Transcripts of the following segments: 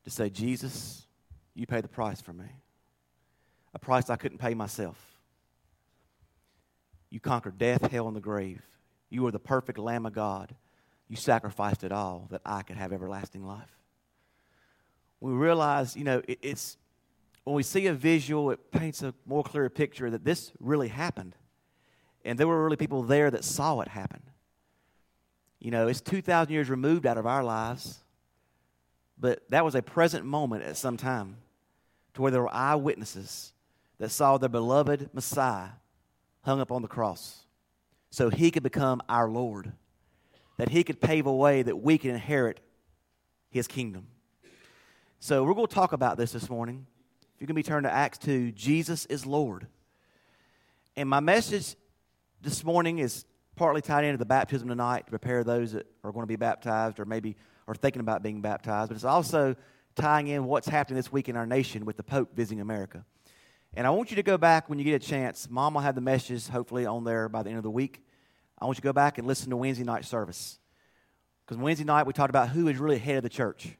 to say, Jesus, you paid the price for me, a price I couldn't pay myself. You conquered death, hell, and the grave. You were the perfect Lamb of God. You sacrificed it all that I could have everlasting life. We realize, it's when we see a visual, it paints a more clear picture that this really happened. And there were really people there that saw it happen. It's 2,000 years removed out of our lives, but that was a present moment at some time to where there were eyewitnesses that saw their beloved Messiah hung up on the cross so he could become our Lord, that he could pave a way that we can inherit his kingdom. So we're going to talk about this morning. If you can be turned to Acts 2, Jesus is Lord. And my message this morning is partly tied into the baptism tonight to prepare those that are going to be baptized or maybe are thinking about being baptized. But it's also tying in what's happening this week in our nation with the Pope visiting America. And I want you to go back when you get a chance. Mom will have the messages hopefully on there by the end of the week. I want you to go back and listen to Wednesday night service. Because Wednesday night we talked about who is really head of the church.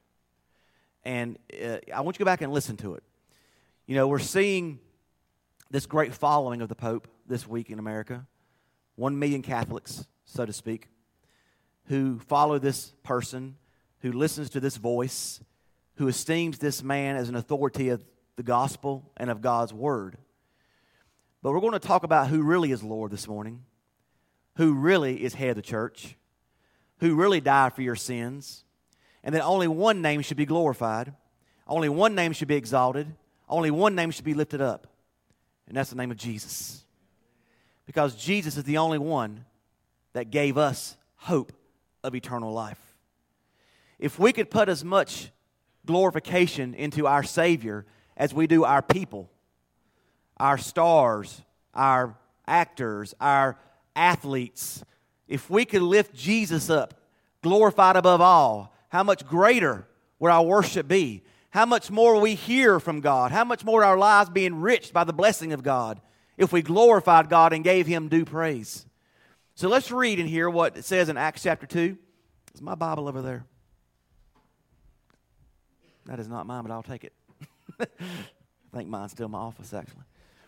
And I want you to go back and listen to it. We're seeing this great following of the Pope this week in America. 1 million Catholics, so to speak, who follow this person, who listens to this voice, who esteems this man as an authority of the gospel and of God's word. But we're going to talk about who really is Lord this morning, who really is head of the church, who really died for your sins, and that only one name should be glorified, only one name should be exalted, only one name should be lifted up, and that's the name of Jesus. Because Jesus is the only one that gave us hope of eternal life. If we could put as much glorification into our Savior as we do our people, our stars, our actors, our athletes, if we could lift Jesus up, glorified above all, how much greater would our worship be? How much more will we hear from God? How much more would our lives be enriched by the blessing of God if we glorified God and gave Him due praise? So let's read and hear what it says in Acts chapter 2. Is my Bible over there? That is not mine, but I'll take it. I think mine's still in my office, actually.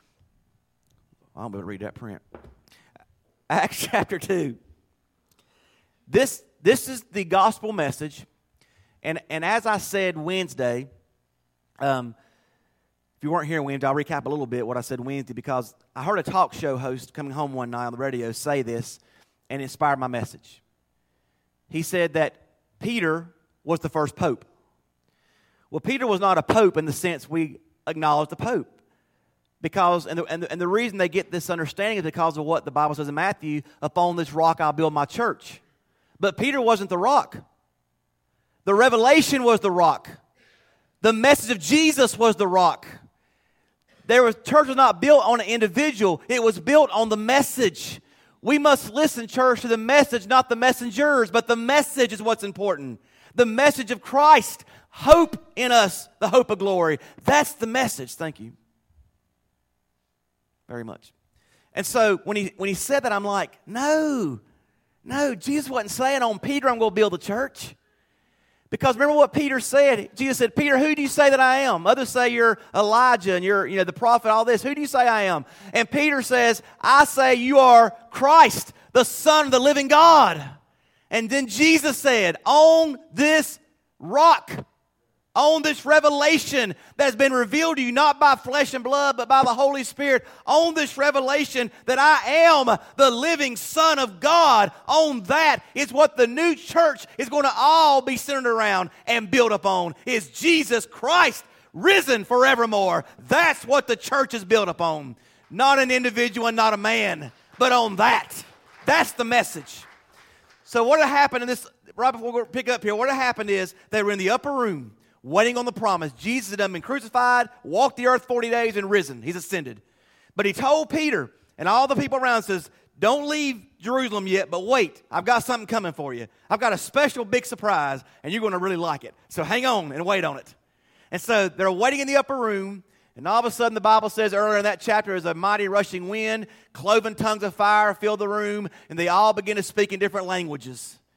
I won't be able to read that print. Acts chapter 2. This is the gospel message. And as I said Wednesday, if you weren't here Wednesday, I'll recap a little bit what I said Wednesday, because I heard a talk show host coming home one night on the radio say this, and it inspired my message. He said that Peter was the first pope. Well, Peter was not a pope in the sense we acknowledge the pope. Because, and the reason they get this understanding is because of what the Bible says in Matthew, upon this rock I'll build my church. But Peter wasn't the rock. The revelation was the rock. The message of Jesus was the rock. Church was not built on an individual. It was built on the message. We must listen, church, to the message, not the messengers, but the message is what's important. The message of Christ, hope in us, the hope of glory. That's the message. Thank you very much. And so when he said that, I'm like, no, Jesus wasn't saying on Peter I'm going to build the church. Because remember what Peter said. Jesus said, Peter, who do you say that I am? Others say you're Elijah and you're the prophet, all this. Who do you say I am? And Peter says, I say you are Christ, the Son of the living God. And then Jesus said, on this rock, on this revelation that has been revealed to you, not by flesh and blood, but by the Holy Spirit, on this revelation that I am the living Son of God, on that is what the new church is going to all be centered around and built upon, is Jesus Christ risen forevermore. That's what the church is built upon. Not an individual and not a man, but on that. That's the message. So what had happened in this, right before we pick up here, what had happened is they were in the upper room, waiting on the promise. Jesus had been crucified, walked the earth 40 days, and risen. He's ascended. But he told Peter and all the people around, says, don't leave Jerusalem yet, but wait. I've got something coming for you. I've got a special big surprise, and you're going to really like it. So hang on and wait on it. And so they're waiting in the upper room, and all of a sudden the Bible says earlier in that chapter, as a mighty rushing wind, cloven tongues of fire filled the room, and they all begin to speak in different languages.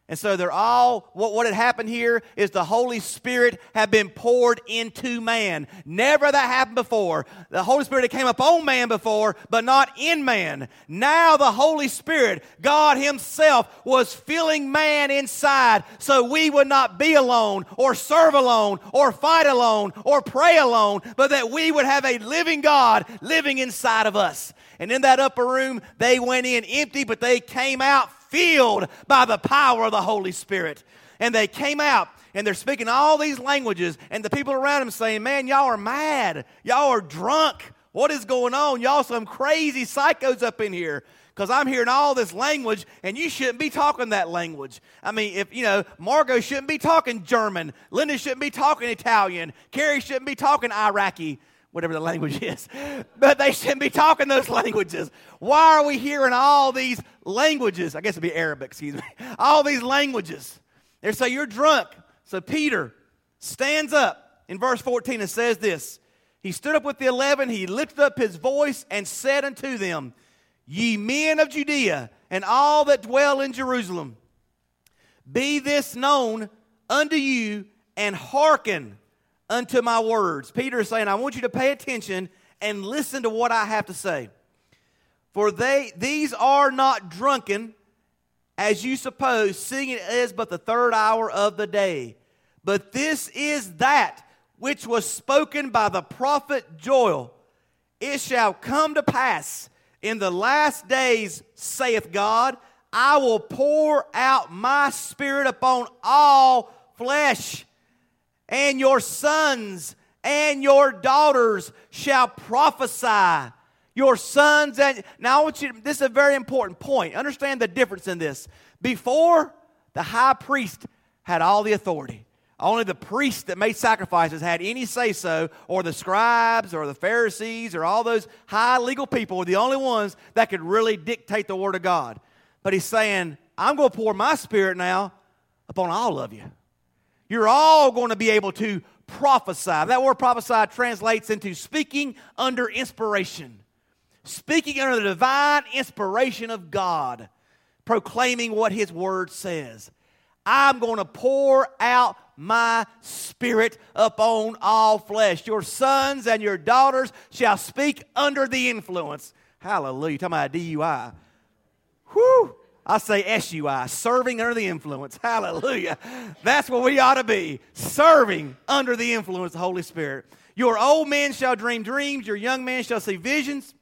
And so they're all, what had happened here is the Holy Spirit had been poured into man. Never that happened before. The Holy Spirit had came upon man before, but not in man. Now the Holy Spirit, God Himself, was filling man inside so we would not be alone or serve alone or fight alone or pray alone, but that we would have a living God living inside of us. And in that upper room, they went in empty, but they came out filled by the power of the Holy Spirit. And they came out, and they're speaking all these languages, and the people around them saying, man, y'all are mad. Y'all are drunk. What is going on? Y'all some crazy psychos up in here. Because I'm hearing all this language, and you shouldn't be talking that language. I mean, Margot shouldn't be talking German. Linda shouldn't be talking Italian. Carrie shouldn't be talking Iraqi. Whatever the language is. But they shouldn't be talking those languages. Why are we hearing all these languages? I guess it'd be Arabic, excuse me. All these languages. They say, you're drunk. So Peter stands up in verse 14 and says this. He stood up with the 11. He lifted up his voice and said unto them, Ye men of Judea and all that dwell in Jerusalem, be this known unto you, and hearken unto my words. Peter is saying, I want you to pay attention and listen to what I have to say. For these are not drunken, as you suppose, seeing it is but the third hour of the day. But this is that which was spoken by the prophet Joel. It shall come to pass in the last days, saith God, I will pour out my Spirit upon all flesh. And your sons and your daughters shall prophesy. Your sons and... Now, I want you to... This is a very important point. Understand the difference in this. Before, the high priest had all the authority. Only the priests that made sacrifices had any say-so, or the scribes or the Pharisees or all those high legal people were the only ones that could really dictate the Word of God. But He's saying, I'm going to pour my Spirit now upon all of you. You're all going to be able to prophesy. That word prophesy translates into speaking under inspiration. Speaking under the divine inspiration of God. Proclaiming what His Word says. I'm going to pour out my Spirit upon all flesh. Your sons and your daughters shall speak under the influence. Hallelujah. Talking about a DUI. Whew. I say SUI, serving under the influence. Hallelujah. That's what we ought to be, serving under the influence of the Holy Spirit. Your old men shall dream dreams, your young men shall see visions.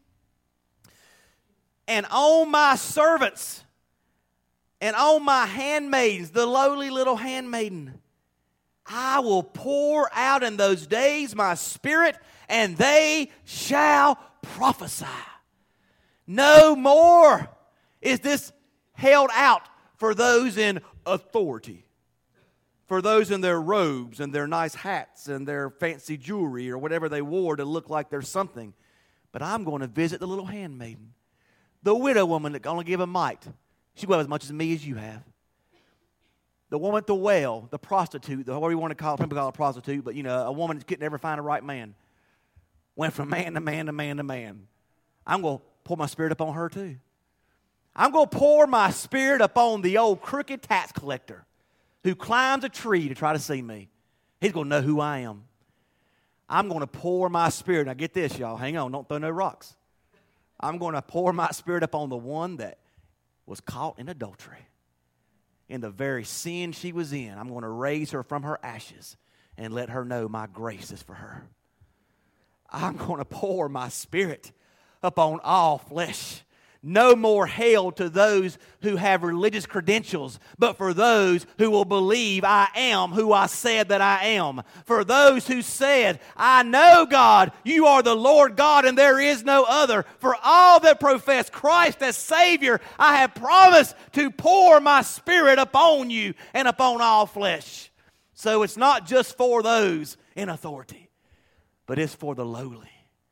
And on my servants and on my handmaidens, the lowly little handmaiden, I will pour out in those days my Spirit, and they shall prophesy. No more is this held out for those in authority, for those in their robes and their nice hats and their fancy jewelry or whatever they wore to look like they're something. But I'm going to visit the little handmaiden, the widow woman that only give a mite. She will have as much as me as you have. The woman at the well, the prostitute, whatever you want to call it, people call it a prostitute, but a woman that could never find a right man. Went from man to man to man to man. I'm going to pour my Spirit upon her too. I'm going to pour my Spirit upon the old crooked tax collector who climbs a tree to try to see me. He's going to know who I am. I'm going to pour my Spirit. Now get this, y'all. Hang on. Don't throw no rocks. I'm going to pour my Spirit upon the one that was caught in adultery. In the very sin she was in, I'm going to raise her from her ashes and let her know my grace is for her. I'm going to pour my Spirit upon all flesh. No more hell to those who have religious credentials, but for those who will believe I am who I said that I am. For those who said, I know God, you are the Lord God and there is no other. For all that profess Christ as Savior, I have promised to pour my Spirit upon you and upon all flesh. So it's not just for those in authority, but it's for the lowly.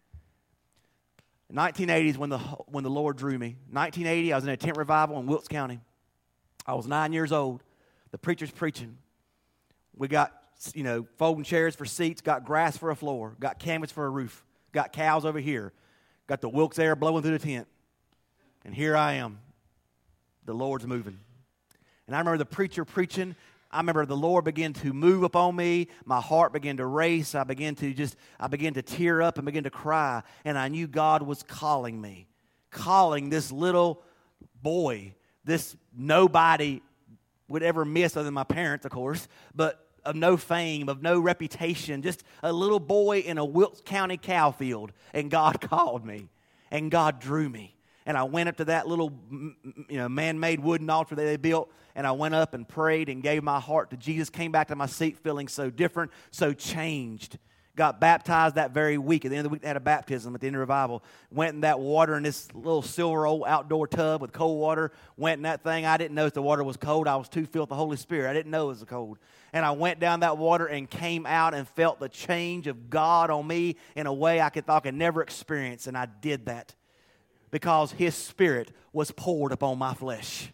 1980 is when the Lord drew me. 1980, I was in a tent revival in Wilkes County. I was 9 years old. The preacher's preaching. We got, folding chairs for seats, got grass for a floor, got canvas for a roof, got cows over here, got the Wilkes air blowing through the tent. And here I am. The Lord's moving. And I remember the preacher preaching. I remember the Lord began to move upon me. My heart began to race. I began to tear up and begin to cry. And I knew God was calling me, calling this little boy, this nobody would ever miss other than my parents, of course, but of no fame, of no reputation, just a little boy in a Wilkes County cow field. And God called me, and God drew me. And I went up to that little man-made wooden altar that they built, and I went up and prayed and gave my heart to Jesus, came back to my seat feeling so different, so changed. Got baptized that very week. At the end of the week, they had a baptism at the end of revival. Went in that water in this little silver old outdoor tub with cold water. Went in that thing. I didn't know if the water was cold. I was too filled with the Holy Spirit. I didn't know it was cold. And I went down that water and came out and felt the change of God on me in a way I thought I could never experience. And I did that because His Spirit was poured upon my flesh.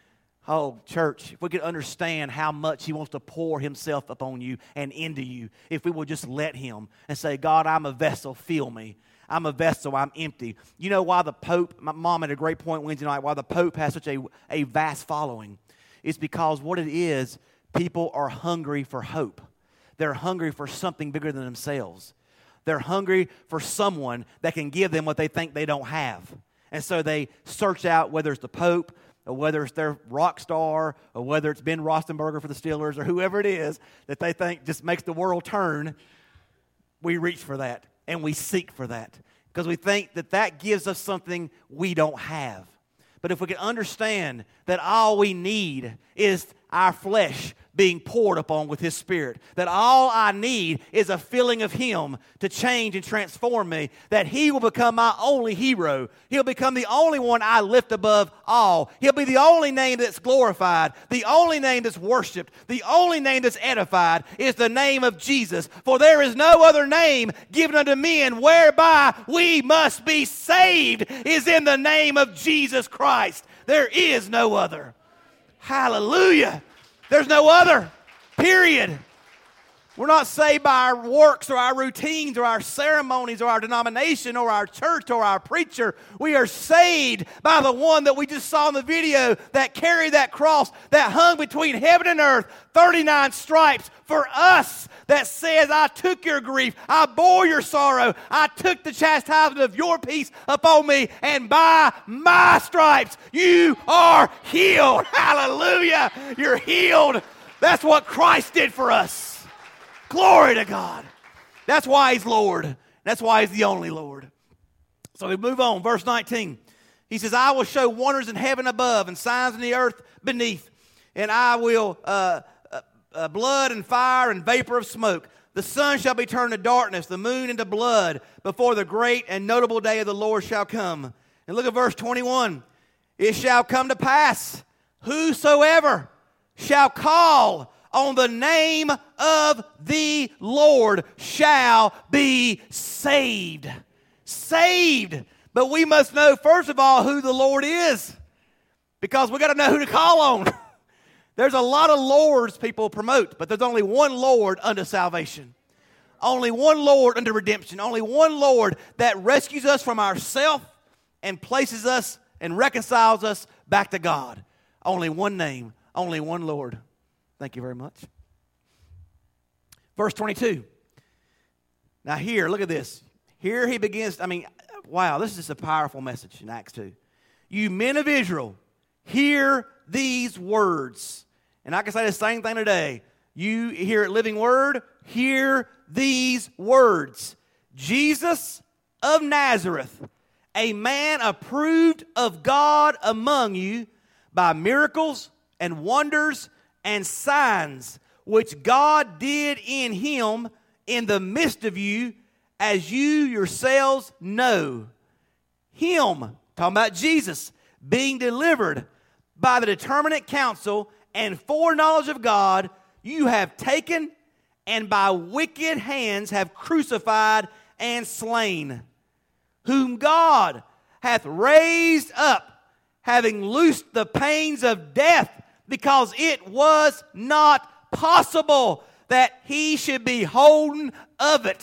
Oh, church, if we could understand how much He wants to pour Himself upon you and into you, if we will just let Him and say, God, I'm a vessel, fill me. I'm a vessel, I'm empty. You know why the Pope, my mom had a great point Wednesday night, why the Pope has such a vast following? It's because what it is, people are hungry for hope. They're hungry for something bigger than themselves. They're hungry for someone that can give them what they think they don't have. And so they search out, whether it's the Pope, or whether it's their rock star, or whether it's Ben Roethlisberger for the Steelers, or whoever it is that they think just makes the world turn, we reach for that, and we seek for that. Because we think that that gives us something we don't have. But if we can understand that all we need is our flesh being poured upon with His Spirit, that all I need is a filling of Him to change and transform me, that He will become my only hero. He'll become the only one I lift above all. He'll be the only name that's glorified, the only name that's worshiped, the only name that's edified is the name of Jesus. For there is no other name given unto men whereby we must be saved is in the name of Jesus Christ. There is no other. Hallelujah. There's no other, period. We're not saved by our works or our routines or our ceremonies or our denomination or our church or our preacher. We are saved by the one that we just saw in the video that carried that cross that hung between heaven and earth, 39 stripes for us, that says, I took your grief, I bore your sorrow, I took the chastisement of your peace upon me, and by my stripes you are healed. Hallelujah. You're healed. That's what Christ did for us. Glory to God. That's why He's Lord. That's why He's the only Lord. So we move on. Verse 19. He says, I will show wonders in heaven above and signs in the earth beneath. And I will blood and fire and vapor of smoke. The sun shall be turned to darkness, the moon into blood, before the great and notable day of the Lord shall come. And look at verse 21. It shall come to pass, whosoever shall call on the name of the Lord shall be saved. Saved. But we must know, first of all, who the Lord is. Because we got to know who to call on. There's a lot of lords people promote, but there's only one Lord unto salvation. Only one Lord unto redemption. Only one Lord that rescues us from ourselves and places us and reconciles us back to God. Only one name. Only one Lord. Thank you very much. Verse 22. Now here, look at this. Here he begins, wow, this is just a powerful message in Acts 2. You men of Israel, hear these words. And I can say the same thing today. You hear at Living Word, hear these words. Jesus of Nazareth, a man approved of God among you by miracles and wonders and signs which God did in Him in the midst of you, as you yourselves know. Him, talking about Jesus, being delivered by the determinate counsel and foreknowledge of God, you have taken and by wicked hands have crucified and slain, whom God hath raised up, having loosed the pains of death, because it was not possible that He should be holden of it.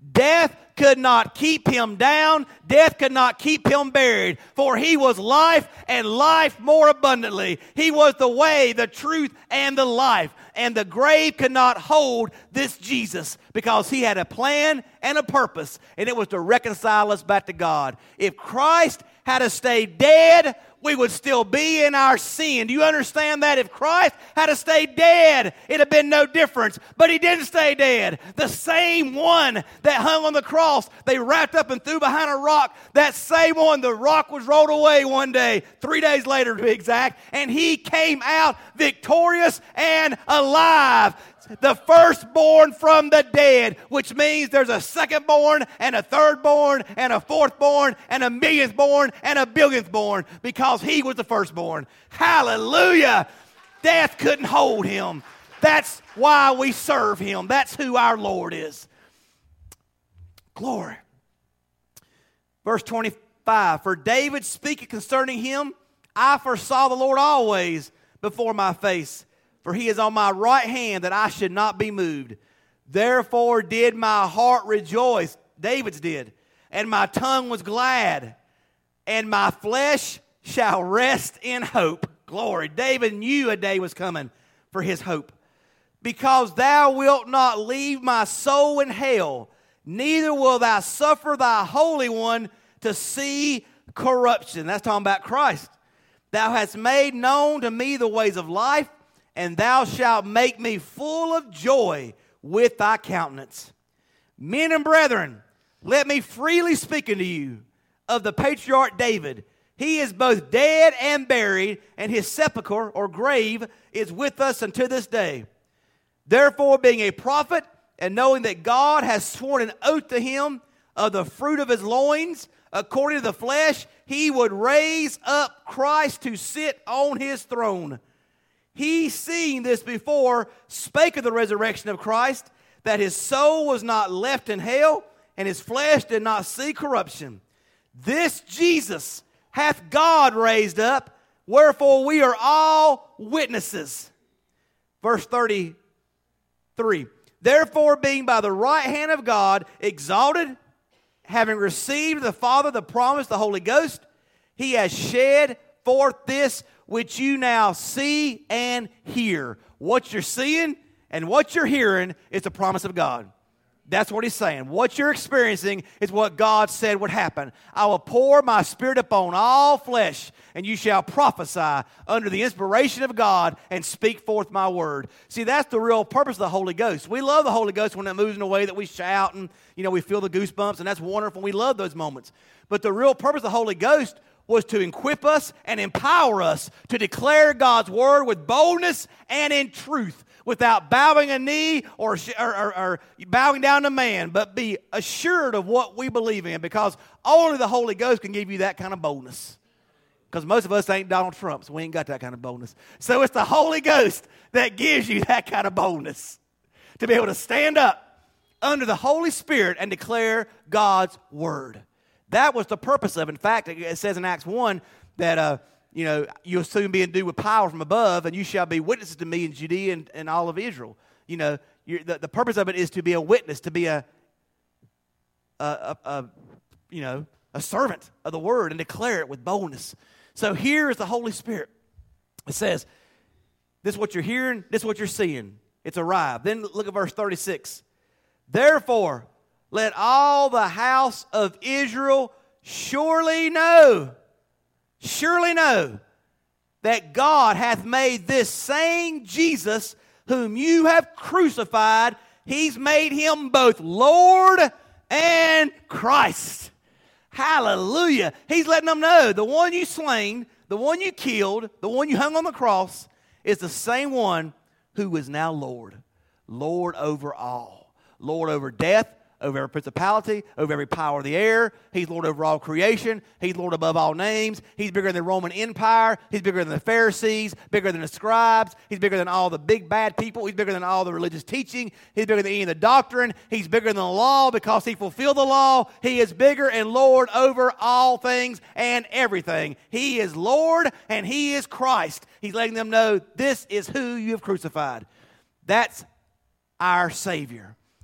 Death could not keep him down. Death could not keep him buried. For he was life and life more abundantly. He was the way, the truth, and the life. And the grave could not hold this Jesus because he had a plan and a purpose. And it was to reconcile us back to God. If Christ had stayed dead, we would still be in our sin. Do you understand that? If Christ had stayed dead, it'd have been no difference. But he didn't stay dead. The same one that hung on the cross, they wrapped up and threw behind a rock. That same one, the rock was rolled away one day, 3 days later to be exact, and he came out victorious and alive. The firstborn from the dead, which means there's a secondborn and a thirdborn and a fourthborn and a millionth born and a billionth born because he was the firstborn. Hallelujah. Death couldn't hold him. That's why we serve him. That's who our Lord is. Glory. Verse 25, for David speaketh concerning him, I foresaw the Lord always before my face. For he is on my right hand that I should not be moved. Therefore did my heart rejoice, David's did, and my tongue was glad, and my flesh shall rest in hope. Glory. David knew a day was coming for his hope. Because thou wilt not leave my soul in hell, neither will thou suffer thy Holy One to see corruption. That's talking about Christ. Thou hast made known to me the ways of life, and thou shalt make me full of joy with thy countenance. Men and brethren, let me freely speak unto you of the patriarch David. He is both dead and buried, and his sepulchre or grave is with us unto this day. Therefore, being a prophet, and knowing that God has sworn an oath to him of the fruit of his loins, according to the flesh, he would raise up Christ to sit on his throne. He, seeing this before, spake of the resurrection of Christ, that his soul was not left in hell, and his flesh did not see corruption. This Jesus hath God raised up, wherefore we are all witnesses. Verse 33, therefore being by the right hand of God exalted, having received the Father the promise, the Holy Ghost, he has shed forth this which you now see and hear. What you're seeing and what you're hearing is the promise of God. That's what he's saying. What you're experiencing is what God said would happen. I will pour my spirit upon all flesh, and you shall prophesy under the inspiration of God and speak forth my word. See, that's the real purpose of the Holy Ghost. We love the Holy Ghost when it moves in a way that we shout and, we feel the goosebumps, and that's wonderful. We love those moments. But the real purpose of the Holy Ghost was to equip us and empower us to declare God's word with boldness and in truth, without bowing a knee or bowing down to man, but be assured of what we believe in, because only the Holy Ghost can give you that kind of boldness. Because most of us ain't Donald Trump, so we ain't got that kind of boldness. So it's the Holy Ghost that gives you that kind of boldness to be able to stand up under the Holy Spirit and declare God's word. That was the purpose of it. In fact, it says in Acts 1 that, you'll soon be endued with power from above, and you shall be witnesses to me in Judea and all of Israel. The purpose of it is to be a witness, to be a servant of the word and declare it with boldness. So here is the Holy Spirit. It says, this is what you're hearing, this is what you're seeing. It's arrived. Then look at verse 36. Therefore, let all the house of Israel surely know that God hath made this same Jesus whom you have crucified, he's made him both Lord and Christ. Hallelujah. He's letting them know the one you slain, the one you killed, the one you hung on the cross is the same one who is now Lord. Lord over all. Lord over death, over every principality, over every power of the air. He's Lord over all creation. He's Lord above all names. He's bigger than the Roman Empire. He's bigger than the Pharisees, bigger than the scribes. He's bigger than all the big bad people. He's bigger than all the religious teaching. He's bigger than any of the doctrine. He's bigger than the law because he fulfilled the law. He is bigger and Lord over all things and everything. He is Lord and he is Christ. He's letting them know this is who you have crucified. That's our Savior.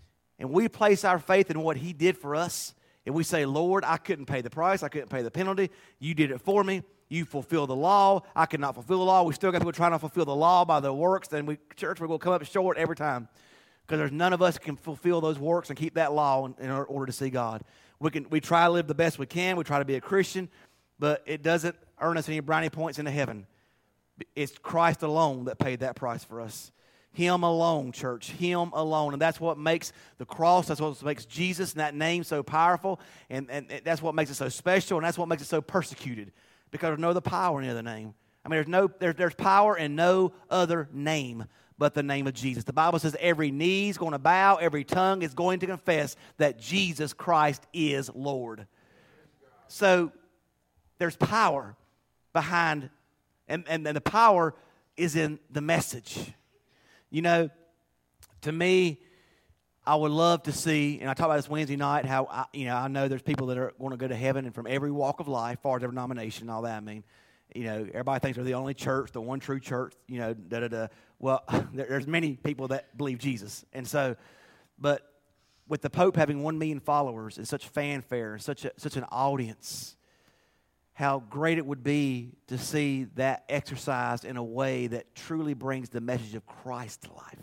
and we place our faith in what he did for us, and we say, Lord, I couldn't pay the price. I couldn't pay the penalty. You did it for me. You fulfill the law. I could not fulfill the law. We still got people trying to fulfill the law by the works. Then we're going to come up short every time because there's none of us can fulfill those works and keep that law in order to see God. We try to live the best we can. We try to be a Christian, but it doesn't earn us any brownie points into heaven. It's Christ alone that paid that price for us. Him alone, church. Him alone. And that's what makes the cross, that's what makes Jesus and that name so powerful. And that's what makes it so special. And that's what makes it so persecuted. Because there's no other power in the other name. I mean, there's power in no other name but the name of Jesus. The Bible says every knee is going to bow, every tongue is going to confess that Jesus Christ is Lord. So there's power behind, and the power is in the message. You know, to me, I would love to see, and I talked about this Wednesday night, how I know there's people that are going to go to heaven and from every walk of life, as far as every denomination and all that. I mean, everybody thinks they're the only church, the one true church, da-da-da. Well, there's many people that believe Jesus. And so, but with the Pope having 1 million followers and such fanfare and such an audience, how great it would be to see that exercised in a way that truly brings the message of Christ to life.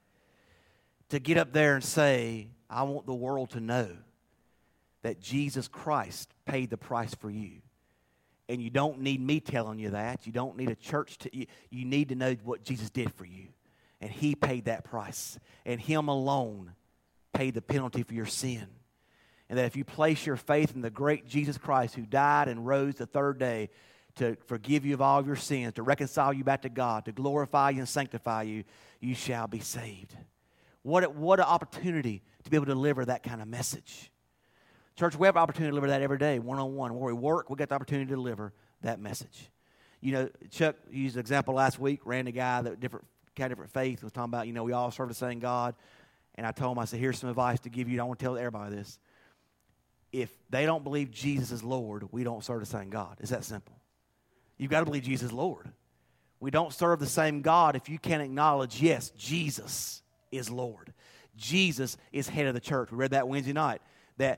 To get up there and say, I want the world to know that Jesus Christ paid the price for you. And you don't need me telling you that. You don't need a church to. You need to know what Jesus did for you. And he paid that price. And him alone paid the penalty for your sin. And that if you place your faith in the great Jesus Christ who died and rose the third day to forgive you of all of your sins, to reconcile you back to God, to glorify you and sanctify you, you shall be saved. What an opportunity to be able to deliver that kind of message. Church, we have an opportunity to deliver that every day, one-on-one. Where we work, we got the opportunity to deliver that message. Chuck used an example last week, ran a guy that different faith, was talking about, we all serve the same God. And I told him, I said, here's some advice to give you. I don't want to tell everybody this. If they don't believe Jesus is Lord, we don't serve the same God. It's that simple. You've got to believe Jesus is Lord. We don't serve the same God if you can't acknowledge, yes, Jesus is Lord. Jesus is head of the church. We read that Wednesday night. That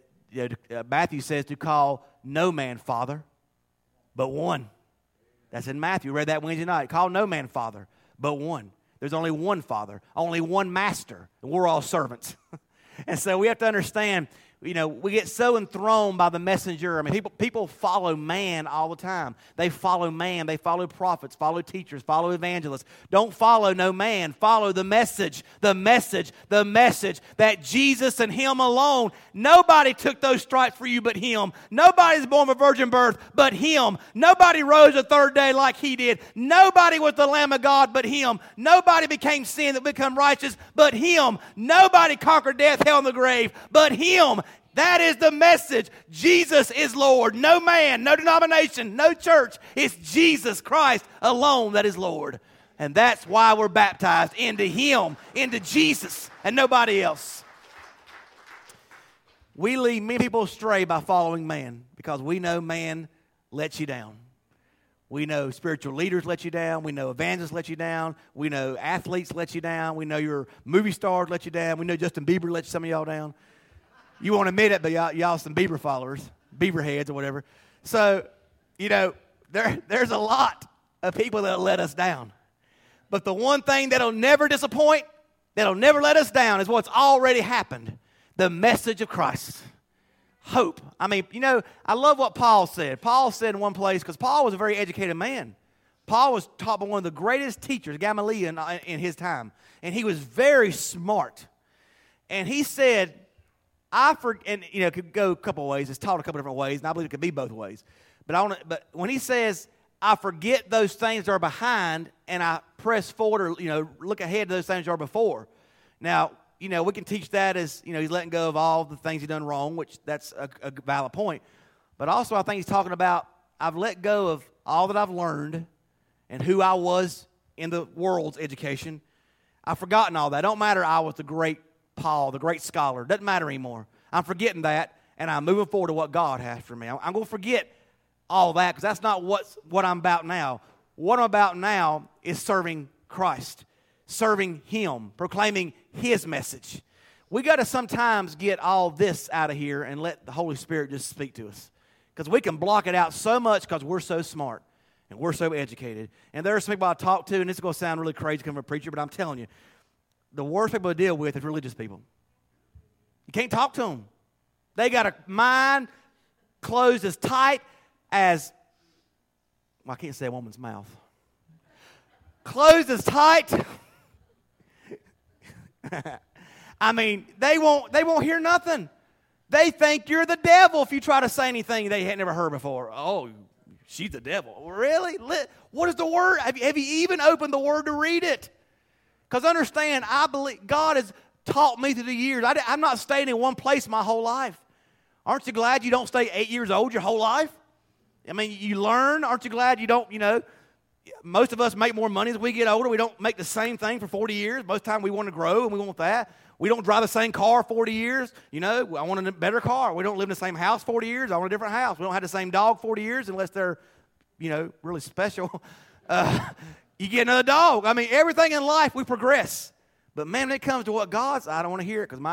Matthew says to call no man father, but one. That's in Matthew. We read that Wednesday night. Call no man father, but one. There's only one Father, only one Master, and we're all servants. And so we have to understand, we get so enthroned by the messenger. I mean, people follow man all the time. They follow man. They follow prophets, follow teachers, follow evangelists. Don't follow no man. Follow the message, the message, the message that Jesus and him alone. Nobody took those stripes for you but him. Nobody's born of a virgin birth but him. Nobody rose the third day like he did. Nobody was the Lamb of God but him. Nobody became sin that become righteous but him. Nobody conquered death, hell, and the grave but him. That is the message. Jesus is Lord. No man, no denomination, no church. It's Jesus Christ alone that is Lord. And that's why we're baptized into him, into Jesus, and nobody else. We lead many people astray by following man because we know man lets you down. We know spiritual leaders let you down. We know evangelists let you down. We know athletes let you down. We know your movie stars let you down. We know Justin Bieber let some of y'all down. You won't admit it, but y'all some Bieber followers, Bieber heads or whatever. So, there's a lot of people that let us down. But the one thing that'll never disappoint, that'll never let us down is what's already happened. The message of Christ. Hope. I mean, I love what Paul said. Paul said in one place, because Paul was a very educated man. Paul was taught by one of the greatest teachers, Gamaliel, in his time. And he was very smart. And he said, it could go a couple of ways. It's taught a couple of different ways, and I believe it could be both ways. But when he says, I forget those things that are behind, and I press forward or, look ahead to those things that are before. Now, we can teach that as, he's letting go of all the things he's done wrong, which that's a valid point. But also I think he's talking about, I've let go of all that I've learned and who I was in the world's education. I've forgotten all that. It don't matter I was the great Paul, the great scholar. Doesn't matter anymore. I'm forgetting that, and I'm moving forward to what God has for me. I'm going to forget all that because that's not what I'm about now. What I'm about now is serving Christ, serving him, proclaiming his message. We got to sometimes get all this out of here and let the Holy Spirit just speak to us. Because we can block it out so much because we're so smart and we're so educated. And there are some people I talk to, and this is going to sound really crazy coming from a preacher, but I'm telling you, the worst people to deal with is religious people. You can't talk to them. They got a mind closed as tight as, well, I can't say a woman's mouth. Closed as tight. I mean, they won't hear nothing. They think you're the devil if you try to say anything they had never heard before. Oh, she's the devil. Really? What is the word? Have you even opened the word to read it? Because understand, I believe God has taught me through the years. I'm not staying in one place my whole life. Aren't you glad you don't stay 8 years old your whole life? I mean, you learn. Aren't you glad you don't, most of us make more money as we get older. We don't make the same thing for 40 years. Most of the time we want to grow and we want that. We don't drive the same car 40 years. I want a better car. We don't live in the same house 40 years. I want a different house. We don't have the same dog 40 years unless they're, really special. You get another dog. I mean, everything in life we progress. But man, when it comes to what God's, I don't want to hear it because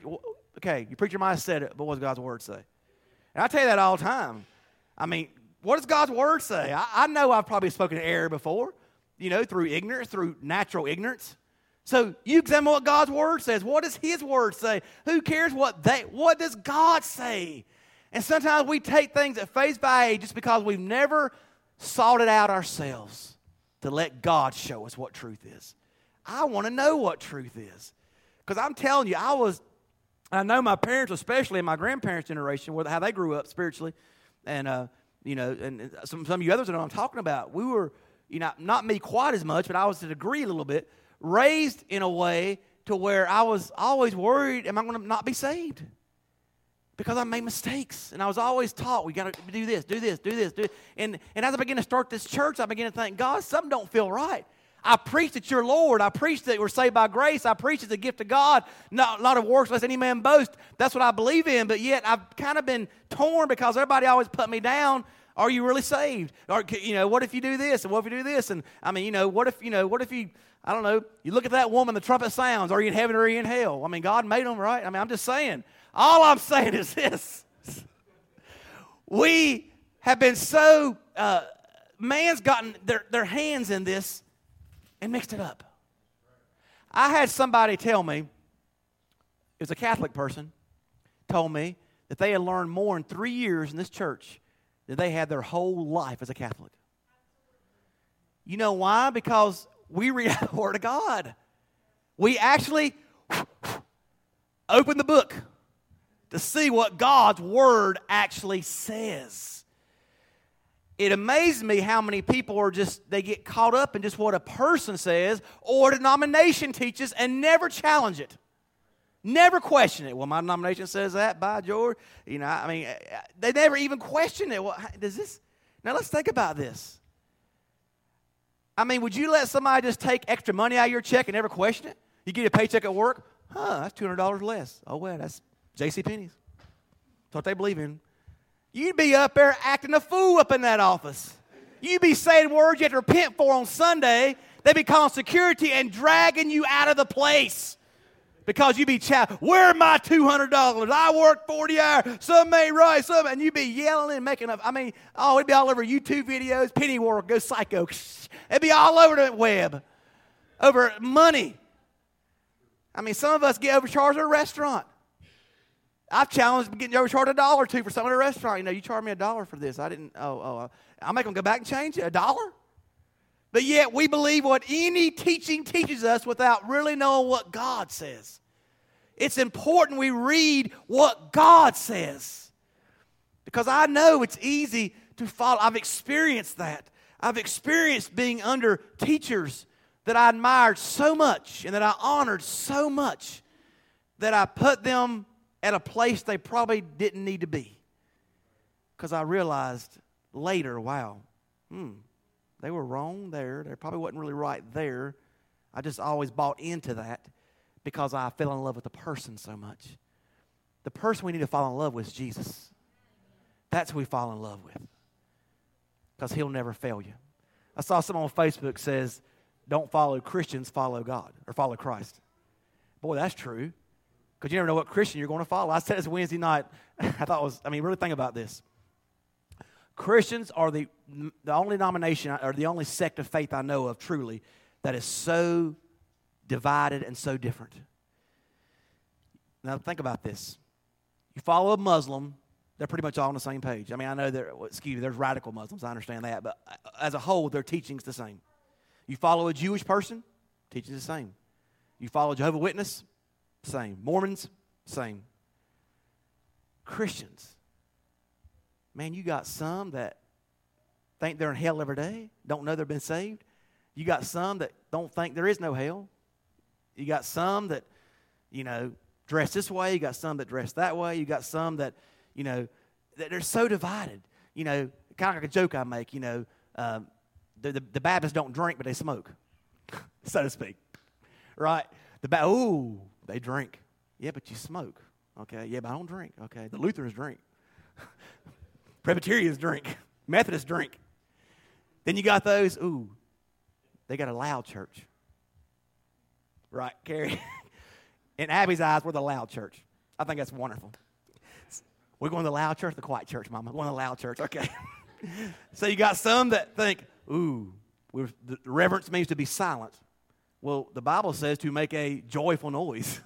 your preacher might have said it, but what does God's word say? And I tell you that all the time. I mean, what does God's word say? I know I've probably spoken error before, through ignorance, through natural ignorance. So you examine what God's word says. What does his word say? Who cares what does God say? And sometimes we take things at face value just because we've never sought it out ourselves to let God show us what truth is. I want to know what truth is. Because I'm telling you, I know my parents, especially in my grandparents' generation, how they grew up spiritually, and and some of you others that know what I'm talking about. We were, not me quite as much, but I was to a degree a little bit, raised in a way to where I was always worried, am I going to not be saved? Because I made mistakes. And I was always taught, we got to do this, do this, do this, do this. And as I began to start this church, I began to think, God, something don't feel right. I preach that you're Lord. I preach that we're saved by grace. I preach it's a gift of God, not of works, lest any man boast. That's what I believe in. But yet I've kind of been torn because everybody always put me down. Are you really saved? Or what if you do this and what if you do this? And I mean, what if you, I don't know, you look at that woman, the trumpet sounds. Are you in heaven or are you in hell? I mean, God made them, right? I mean, I'm just saying. All I'm saying is this. We have been so, man's gotten their hands in this and mixed it up. I had somebody tell me, it was a Catholic person, told me that they had learned more in 3 years in this church than they had their whole life as a Catholic. You know why? Because we read the Word of God. We actually open the book to see what God's Word actually says. It amazes me how many people they get caught up in just what a person says or a denomination teaches and never challenge it. Never question it. Well, my denomination says that, by George. They never even question it. Well, now let's think about this. I mean, would you let somebody just take extra money out of your check and never question it? You get a paycheck at work? That's $200 less. Oh, well, that's JCPenney's. That's what they believe in. You'd be up there acting a fool up in that office. You'd be saying words you have to repent for on Sunday. They'd be calling security and dragging you out of the place. Because you'd be where are my $200? I worked 40 hours. Some may right, some, and you'd be yelling and making up. I mean, it'd be all over YouTube videos. Pennyworth, go psycho. It'd be all over the web. Over money. I mean, some of us get overcharged at a restaurant. I've challenged getting overcharged $1 or $2 for some at a restaurant. You charge me $1 for this. I didn't, I'll make them go back and change it. $1? But yet we believe what any teaching teaches us without really knowing what God says. It's important we read what God says. Because I know it's easy to follow. I've experienced that. I've experienced being under teachers that I admired so much and that I honored so much that I put them at a place they probably didn't need to be. Because I realized later, wow, they were wrong there. They probably wasn't really right there. I just always bought into that because I fell in love with the person so much. The person we need to fall in love with is Jesus. That's who we fall in love with. Because he'll never fail you. I saw someone on Facebook says, don't follow Christians, follow God. Or follow Christ. Boy, that's true. Because you never know what Christian you're going to follow. I said this Wednesday night. Really think about this. Christians are the only denomination or the only sect of faith I know of truly that is so divided and so different. Now think about this. You follow a Muslim, they're pretty much all on the same page. I know there's radical Muslims, I understand that, but as a whole, their teaching's the same. You follow a Jewish person, teaching's the same. You follow Jehovah's Witness, same. Mormons, same. Christians, man, you got some that think they're in hell every day, don't know they've been saved. You got some that don't think there is no hell. You got some that, dress this way. You got some that dress that way. You got some that, that they're so divided. Kind of like a joke I make, the Baptists don't drink, but they smoke, so to speak. Right? They drink. Yeah, but you smoke. Okay, yeah, but I don't drink. Okay, the Lutherans drink. Presbyterians drink. Methodists drink. Then you got those, they got a loud church. Right, Carrie? In Abby's eyes, we're the loud church. I think that's wonderful. We're going to the loud church, the quiet church, Mama. We're going to the loud church, okay. So you got some that think, the reverence means to be silent. Well, the Bible says to make a joyful noise.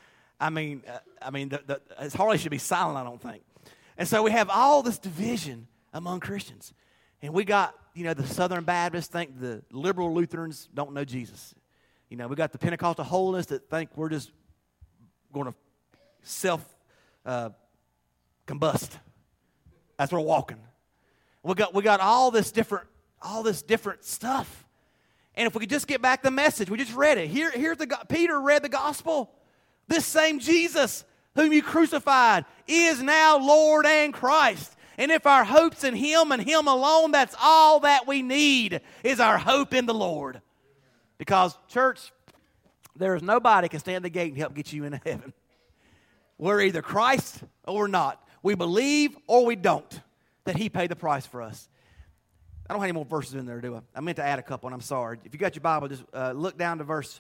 It hardly should be silent, I don't think. And so we have all this division among Christians. And we got, the Southern Baptists think the liberal Lutherans don't know Jesus. We got the Pentecostal holiness that think we're just going to self-combust. That's where we're walking. We got all this different stuff. And if we could just get back the message, we just read it. Here's Peter read the gospel. This same Jesus whom you crucified is now Lord and Christ. And if our hope's in Him and Him alone, that's all that we need is our hope in the Lord. Because, church, there is nobody can stand at the gate and help get you into heaven. We're either Christ or we're not. We believe or we don't that He paid the price for us. I don't have any more verses in there, do I? I meant to add a couple, and I'm sorry. If you got your Bible, just look down to verse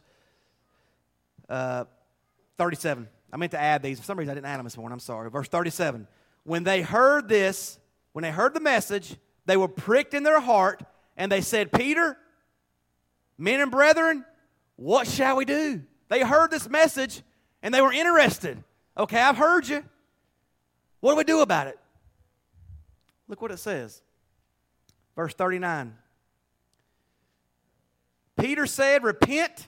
37. I meant to add these. For some reason, I didn't add them this morning. I'm sorry. Verse 37. When they heard the message, they were pricked in their heart, and they said, Peter, men and brethren, what shall we do? They heard this message, and they were interested. Okay, I've heard you. What do we do about it? Look what it says. Verse 39. Peter said, repent.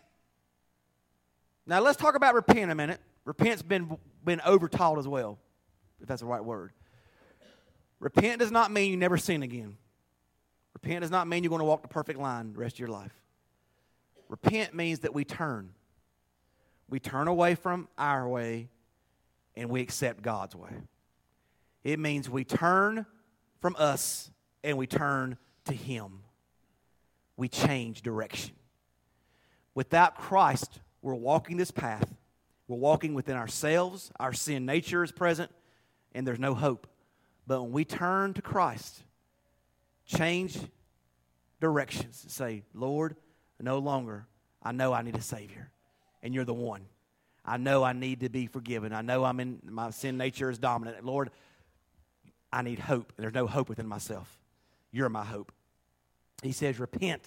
Now, let's talk about repent a minute. Repent's been over-taught as well, if that's the right word. Repent does not mean you never sin again. Repent does not mean you're going to walk the perfect line the rest of your life. Repent means that we turn. We turn away from our way and we accept God's way. It means we turn from us and we turn to Him. We change direction. Without Christ, we're walking this path. We're walking within ourselves. Our sin nature is present, and there's no hope. But when we turn to Christ, change directions, and say, Lord, no longer, I know I need a Savior, and you're the one. I know I need to be forgiven. I know my sin nature is dominant. Lord, I need hope, and there's no hope within myself. You're my hope. He says, repent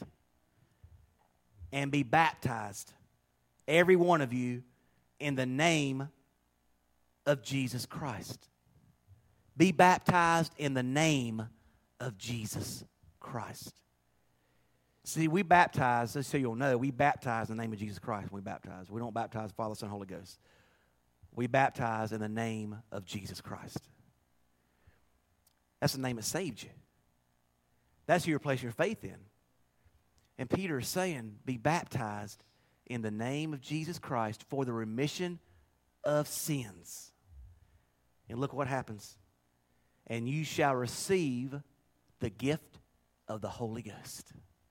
and be baptized, every one of you, in the name of Jesus Christ. Be baptized in the name of Jesus Christ. See, we baptize, just so you'll know, we baptize in the name of Jesus Christ when we baptize. We don't baptize Father, Son, Holy Ghost. We baptize in the name of Jesus Christ. That's the name that saved you. That's who you're placing your faith in. And Peter is saying, be baptized in the name of Jesus Christ for the remission of sins. And look what happens. And you shall receive the gift of the Holy Ghost.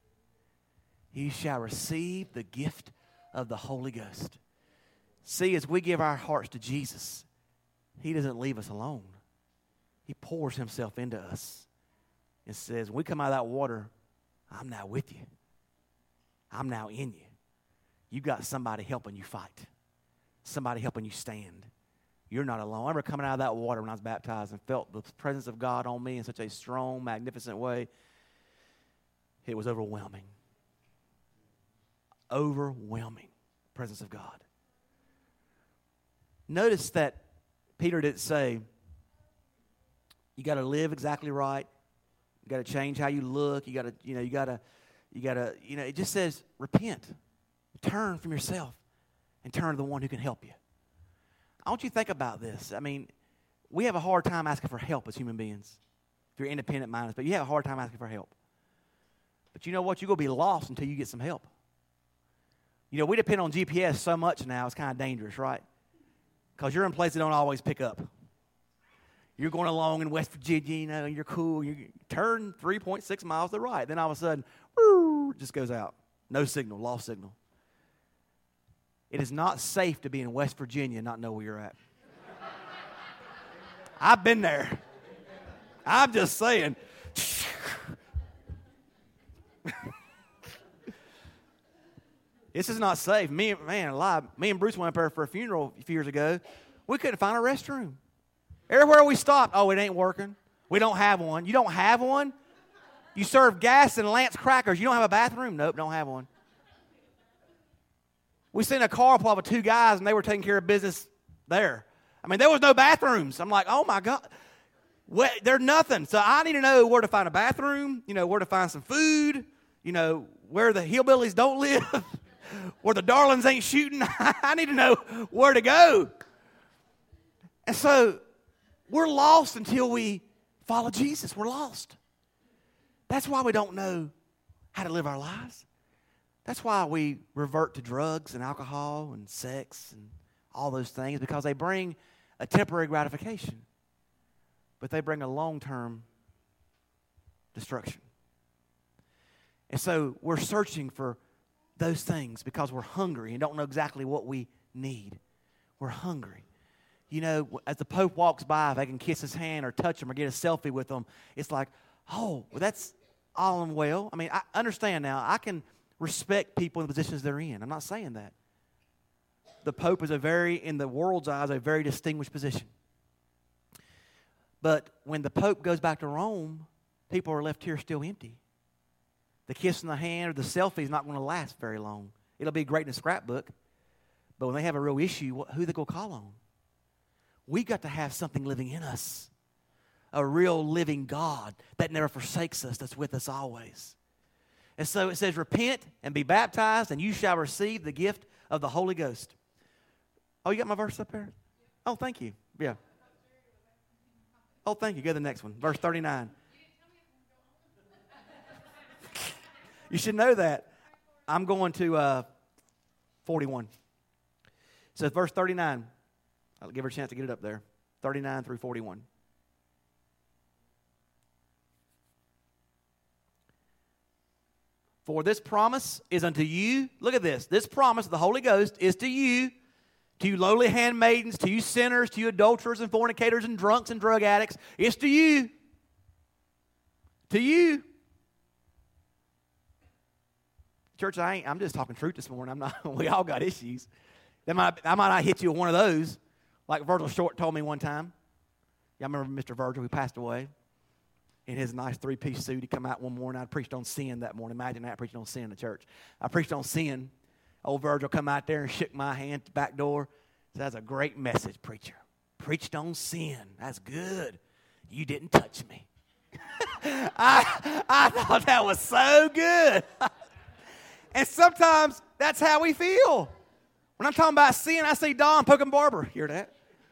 You shall receive the gift of the Holy Ghost. See, as we give our hearts to Jesus, He doesn't leave us alone. He pours Himself into us and says, when we come out of that water, I'm now with you. I'm now in you. You've got somebody helping you fight. Somebody helping you stand. You're not alone. I remember coming out of that water when I was baptized and felt the presence of God on me in such a strong, magnificent way. It was overwhelming. Overwhelming presence of God. Notice that Peter didn't say, you got to live exactly right. You got to change how you look. You got to, it just says repent. Turn from yourself and turn to the one who can help you. I want you to think about this. I mean, we have a hard time asking for help as human beings. If you're independent minded, but you have a hard time asking for help. But you know what? You're going to be lost until you get some help. You know, we depend on GPS so much now, it's kind of dangerous, right? Because you're in places that don't always pick up. You're going along in West Virginia, you know, you're cool. You turn 3.6 miles to the right. Then all of a sudden, it just goes out. No signal, lost signal. It is not safe to be in West Virginia and not know where you're at. I've been there. I'm just saying. This is not safe. Me and Bruce went up there for a funeral a few years ago. We couldn't find a restroom. Everywhere we stopped, it ain't working. We don't have one. You don't have one? You serve gas and Lance crackers. You don't have a bathroom? Nope, don't have one. We seen a car pull up with two guys, and they were taking care of business there. I mean, there was no bathrooms. I'm like, oh, my God. There's nothing. So I need to know where to find a bathroom, where to find some food, where the hillbillies don't live, where the darlings ain't shooting. I need to know where to go. And so we're lost until we follow Jesus. We're lost. That's why we don't know how to live our lives. That's why we revert to drugs and alcohol and sex and all those things, because they bring a temporary gratification, but they bring a long-term destruction. And so we're searching for those things because we're hungry and don't know exactly what we need. We're hungry. As the Pope walks by, if I can kiss his hand or touch him or get a selfie with him, it's like, that's all and well. I mean, I understand now. I can respect people in the positions they're in. I'm not saying that. The Pope is in the world's eyes, a very distinguished position. But when the Pope goes back to Rome, people are left here still empty. The kiss in the hand or the selfie is not going to last very long. It'll be great in a scrapbook, but when they have a real issue, who are they going to call on? We got to have something living in us, a real living God that never forsakes us, that's with us always. And so it says, repent and be baptized, and you shall receive the gift of the Holy Ghost. Oh, you got my verse up there? Oh, thank you. Yeah. Oh, thank you. Go to the next one. Verse 39. You should know that. I'm going to 41. So verse 39. I'll give her a chance to get it up there. 39 through 41. For this promise is unto you. Look at this. This promise of the Holy Ghost is to you lowly handmaidens, to you sinners, to you adulterers and fornicators and drunks and drug addicts. It's to you. To you. Church, I'm just talking truth this morning. We all got issues. I might not hit you with one of those, like Virgil Short told me one time. Y'all remember Mr. Virgil who passed away? In his nice three-piece suit, he come out one morning. I preached on sin that morning. Imagine that, preaching on sin in the church. I preached on sin. Old Virgil come out there and shook my hand at the back door. Said, that's a great message, preacher. Preached on sin. That's good. You didn't touch me. I thought that was so good. And sometimes that's how we feel. When I'm talking about sin, I see Don poking Barbara. Hear that?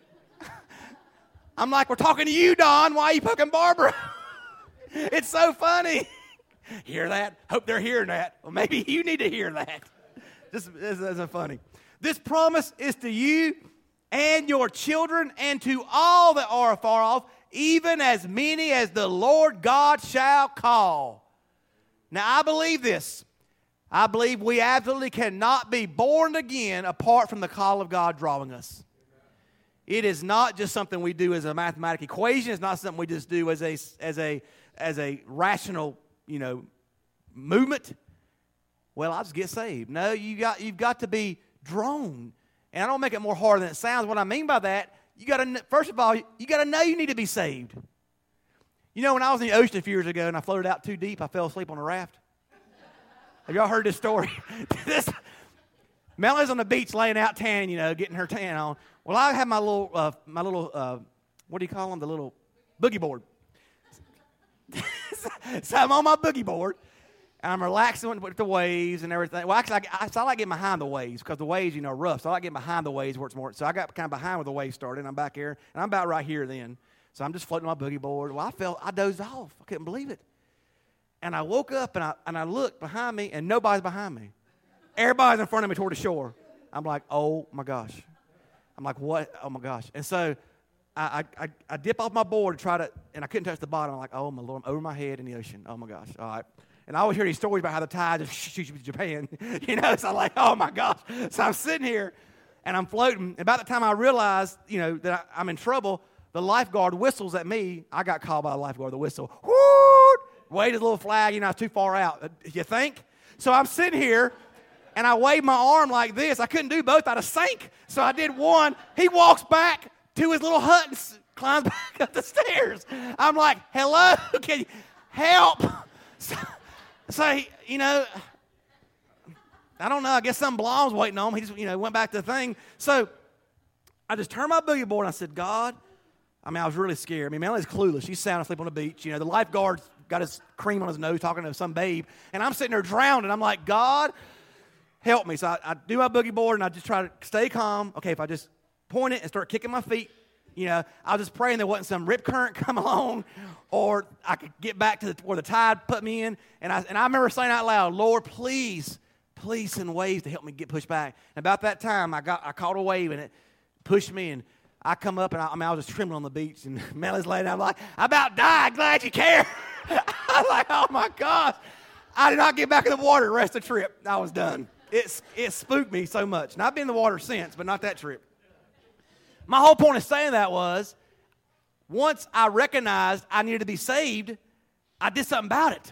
I'm like, we're talking to you, Don. Why are you poking Barbara? It's so funny. Hear that? Hope they're hearing that. Well, maybe you need to hear that. This isn't funny. This promise is to you and your children and to all that are afar off, even as many as the Lord God shall call. Now, I believe this. I believe we absolutely cannot be born again apart from the call of God drawing us. It is not just something we do as a mathematical equation. It's not something we just do as a rational, movement. Well, I'll just get saved. No, you've got to be drawn. And I don't make it more hard than it sounds. What I mean by that, first of all, you got to know you need to be saved. You know, when I was in the ocean a few years ago and I floated out too deep, I fell asleep on a raft. Have y'all heard this story? Melanie's on the beach laying out tanning, you know, getting her tan on. Well, I have my little, what do you call them? The little boogie board. So I'm on my boogie board, and I'm relaxing with the waves and everything. Well, actually, I like getting behind the waves because the waves, you know, are rough. So I like getting behind the waves where it's more. So I got kind of behind where the waves started, and I'm back here, and I'm about right here then. So I'm just floating on my boogie board. Well, I dozed off. I couldn't believe it. And I woke up, and I looked behind me, and nobody's behind me. Everybody's in front of me toward the shore. I'm like, oh, my gosh. I'm like, what? Oh, my gosh. And so I dip off my board to try to, and I couldn't touch the bottom. I'm like, oh, my Lord, I'm over my head in the ocean. Oh, my gosh. All right. And I always hear these stories about how the tide just shoots you to Japan. You know, so I'm like, oh, my gosh. So I'm sitting here, and I'm floating. And about the time I realized, you know, that I'm in trouble, the lifeguard whistles at me. I got called by the lifeguard, the whistle. Whoo! Waved his little flag, you know, I was too far out. You think? So I'm sitting here, and I waved my arm like this. I couldn't do both. I'd have sank. So I did one. He walks back to his little hut and climbs back up the stairs. I'm like, hello? Can you help? So he, you know, I don't know. I guess some blonde was waiting on him. He just, you know, went back to the thing. So I just turned my boogie board, and I said, God, I mean, I was really scared. I mean, Melanie's clueless. She's sound asleep on the beach. You know, the lifeguard's got his cream on his nose talking to some babe. And I'm sitting there drowning. I'm like, God, help me. So I do my boogie board, and I just try to stay calm. Okay, if I just point it and start kicking my feet, you know, I was just praying there wasn't some rip current come along, or I could get back to where the tide put me in. And I remember saying out loud, Lord, please send waves to help me get pushed back. And about that time, I caught a wave, and it pushed me, and I come up, and I was just trembling on the beach, and Melly's laying down. I'm like, I about died. Glad you care. I was like, oh, my gosh. I did not get back in the water the rest of the trip. I was done. It spooked me so much. And I've been in the water since, but not that trip. My whole point of saying that was, once I recognized I needed to be saved, I did something about it.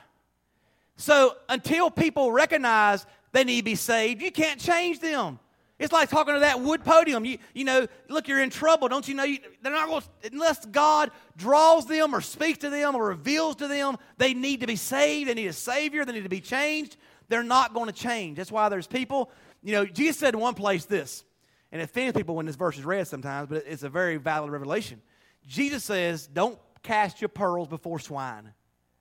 So until people recognize they need to be saved, you can't change them. It's like talking to that wood podium. You know, look, you're in trouble. Don't you know? They're not going to, unless God draws them or speaks to them or reveals to them, they need to be saved. They need a Savior. They need to be changed. They're not going to change. That's why there's people, you know, Jesus said in one place this, and it offends people when this verse is read sometimes, but it's a very valid revelation. Jesus says, don't cast your pearls before swine.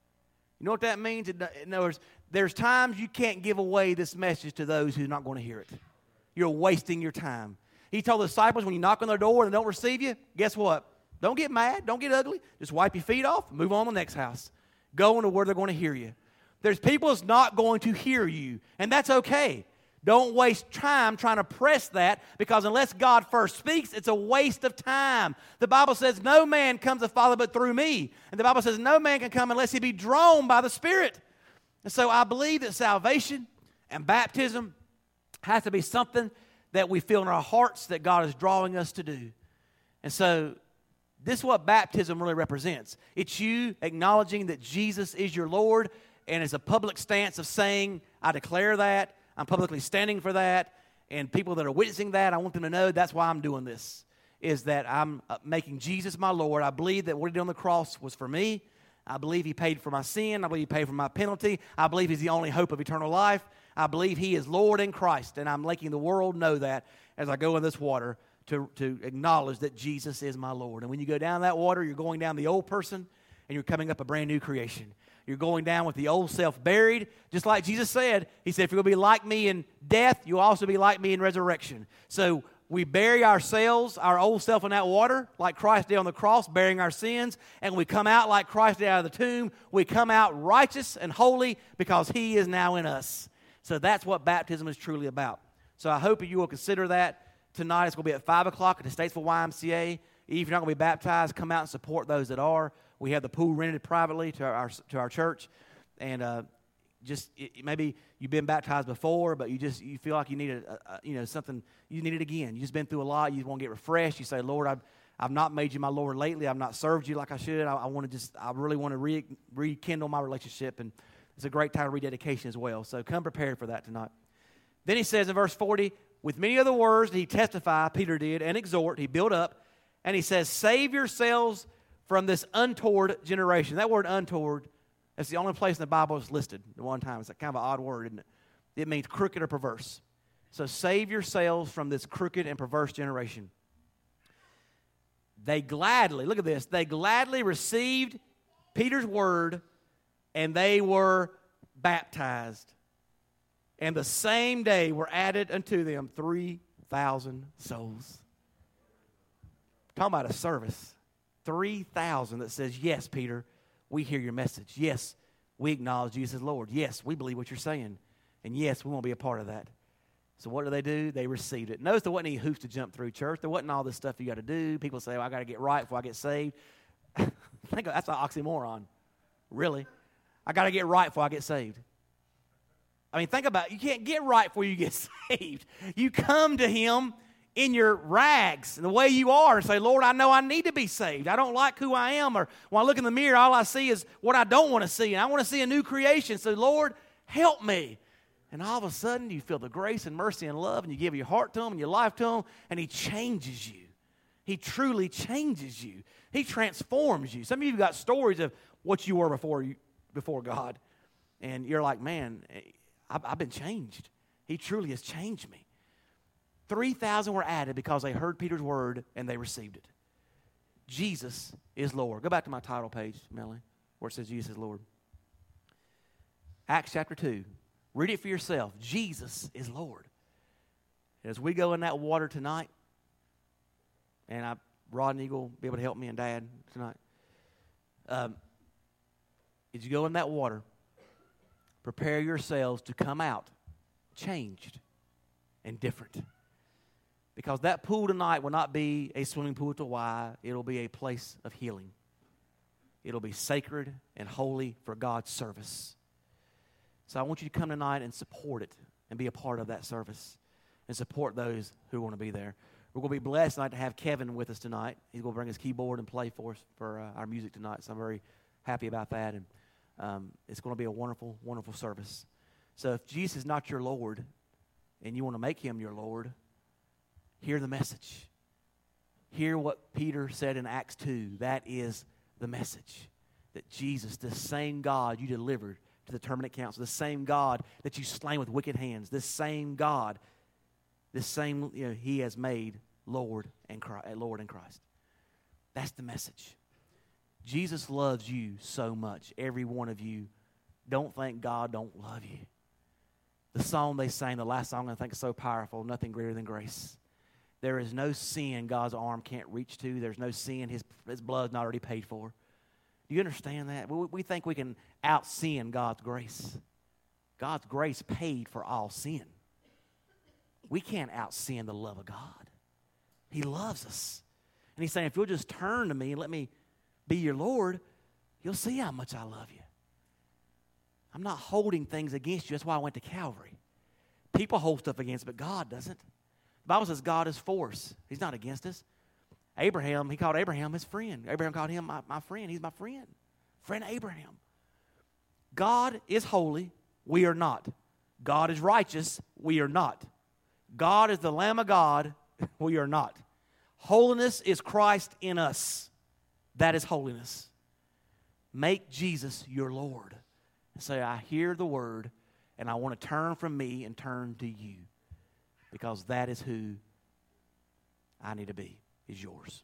You know what that means? In other words, there's times you can't give away this message to those who are not going to hear it. You're wasting your time. He told the disciples, when you knock on their door and they don't receive you, guess what? Don't get mad. Don't get ugly. Just wipe your feet off and move on to the next house. Go into where they're going to hear you. There's people that's not going to hear you, and that's okay. Don't waste time trying to press that, because unless God first speaks, it's a waste of time. The Bible says no man comes to the Father but through me. And the Bible says no man can come unless he be drawn by the Spirit. And so I believe that salvation and baptism has to be something that we feel in our hearts that God is drawing us to do. And so this is what baptism really represents. It's you acknowledging that Jesus is your Lord, and it's a public stance of saying, I declare that, I'm publicly standing for that, and people that are witnessing that, I want them to know that's why I'm doing this, is that I'm making Jesus my Lord. I believe that what he did on the cross was for me. I believe he paid for my sin. I believe he paid for my penalty. I believe he's the only hope of eternal life. I believe he is Lord in Christ, and I'm making the world know that as I go in this water to acknowledge that Jesus is my Lord. And when you go down that water, you're going down the old person, and you're coming up a brand new creation. You're going down with the old self buried, just like Jesus said. He said, if you're going to be like me in death, you'll also be like me in resurrection. So we bury ourselves, our old self, in that water, like Christ did on the cross, bearing our sins, and we come out like Christ did out of the tomb. We come out righteous and holy because he is now in us. So that's what baptism is truly about. So I hope you will consider that tonight. It's going to be at 5 o'clock at the Statesville YMCA. If you're not going to be baptized, come out and support those that are. We have the pool rented privately to our church. And maybe you've been baptized before, but you feel like you need something. You need it again. You've just been through a lot. You want to get refreshed. You say, Lord, I've not made you my Lord lately. I've not served you like I should. I really want to rekindle my relationship. And it's a great time of rededication as well. So come prepared for that tonight. Then he says in verse 40, with many other words he testified, Peter did, and exhort, he built up, And he says, save yourselves from this untoward generation. That word untoward, that's the only place in the Bible it's listed at one time. It's kind of an odd word, isn't it? It means crooked or perverse. So save yourselves from this crooked and perverse generation. They gladly, look at this, they gladly received Peter's word and they were baptized. And the same day were added unto them 3,000 souls. Talking about a service. 3,000 that says, yes, Peter, we hear your message. Yes, we acknowledge Jesus as Lord. Yes, we believe what you're saying. And yes, we want to be a part of that. So what do? They received it. Notice there wasn't any hoops to jump through, church. There wasn't all this stuff you got to do. People say, well, I got to get right before I get saved. Think that's an oxymoron. Really? I got to get right before I get saved. I mean, think about it. You can't get right before you get saved. You come to him in your rags and the way you are and say, Lord, I know I need to be saved. I don't like who I am. Or when I look in the mirror, all I see is what I don't want to see. And I want to see a new creation. So, Lord, help me. And all of a sudden, you feel the grace and mercy and love, and you give your heart to him and your life to him, and he changes you. He truly changes you. He transforms you. Some of you have got stories of what you were before God. And you're like, man, I've been changed. He truly has changed me. 3,000 were added because they heard Peter's word and they received it. Jesus is Lord. Go back to my title page, Melanie, where it says Jesus is Lord. Acts chapter 2. Read it for yourself. Jesus is Lord. As we go in that water tonight, and Rod and Eagle will be able to help me and Dad tonight. As you go in that water, prepare yourselves to come out changed and different. Because that pool tonight will not be a swimming pool to Hawaii. It'll be a place of healing. It'll be sacred and holy for God's service. So I want you to come tonight and support it and be a part of that service and support those who want to be there. We're going to be blessed tonight to have Kevin with us tonight. He's going to bring his keyboard and play for us for our music tonight. So I'm very happy about that. And it's going to be a wonderful, wonderful service. So if Jesus is not your Lord and you want to make him your Lord, hear the message. Hear what Peter said in Acts 2. That is the message. That Jesus, the same God you delivered to the terminate council, the same God that you slain with wicked hands, this same God, this same, he has made Lord in Christ. That's the message. Jesus loves you so much. Every one of you. Don't think God don't love you. The song they sang, the last song I think is so powerful, Nothing Greater Than Grace. There is no sin God's arm can't reach to. There's no sin his blood's not already paid for. Do you understand that? We think we can out-sin God's grace. God's grace paid for all sin. We can't out-sin the love of God. He loves us. And he's saying, if you'll just turn to me and let me be your Lord, you'll see how much I love you. I'm not holding things against you. That's why I went to Calvary. People hold stuff against us, but God doesn't. The Bible says God is for us. He's not against us. Abraham, he called Abraham his friend. Abraham called him my friend. He's my friend. Friend Abraham. God is holy. We are not. God is righteous. We are not. God is the Lamb of God. We are not. Holiness is Christ in us. That is holiness. Make Jesus your Lord. And say, I hear the word, and I want to turn from me and turn to you. Because that is who I need to be, is yours.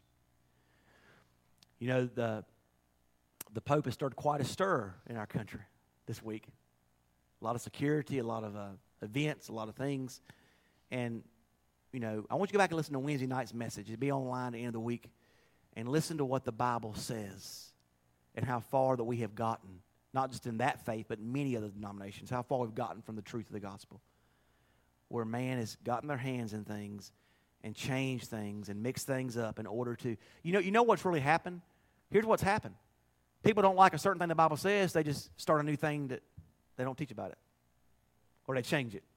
You know, the Pope has stirred quite a stir in our country this week. A lot of security, a lot of events, a lot of things. And, I want you to go back and listen to Wednesday night's message. It'll be online at the end of the week. And listen to what the Bible says and how far that we have gotten. Not just in that faith, but many other denominations. How far we've gotten from the truth of the gospel. Where man has gotten their hands in things and changed things and mixed things up in order to... You know what's really happened? Here's what's happened. People don't like a certain thing the Bible says. They just start a new thing that they don't teach about it. Or they change it.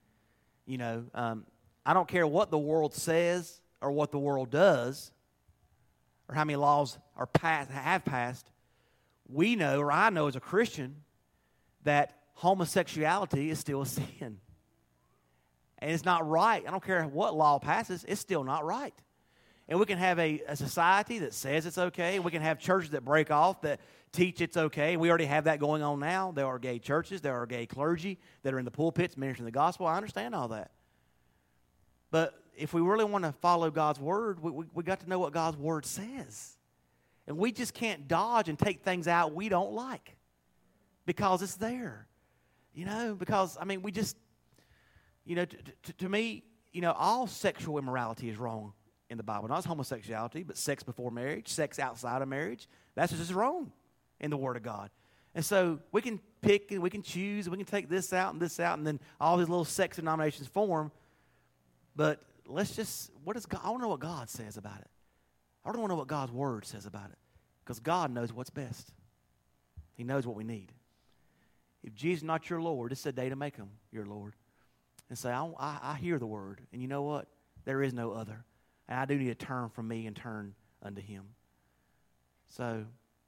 I don't care what the world says or what the world does or how many laws have passed. We know, or I know as a Christian, that homosexuality is still a sin. And it's not right. I don't care what law passes. It's still not right. And we can have a society that says it's okay. We can have churches that break off, that teach it's okay. We already have that going on now. There are gay churches. There are gay clergy that are in the pulpits ministering the gospel. I understand all that. But if we really want to follow God's word, we got to know what God's word says. And we just can't dodge and take things out we don't like because it's there. Because, we just, to me, all sexual immorality is wrong in the Bible. Not homosexuality, but sex before marriage, sex outside of marriage. That's just wrong in the Word of God. And so we can pick and we can choose, and we can take this out, and then all these little sex denominations form. But let's just, I want to know what God says about it. I don't want to know what God's Word says about it. Because God knows what's best. He knows what we need. If Jesus is not your Lord, this is a day to make him your Lord. And say, I hear the word. And you know what? There is no other. And I do need to turn from me and turn unto him. So,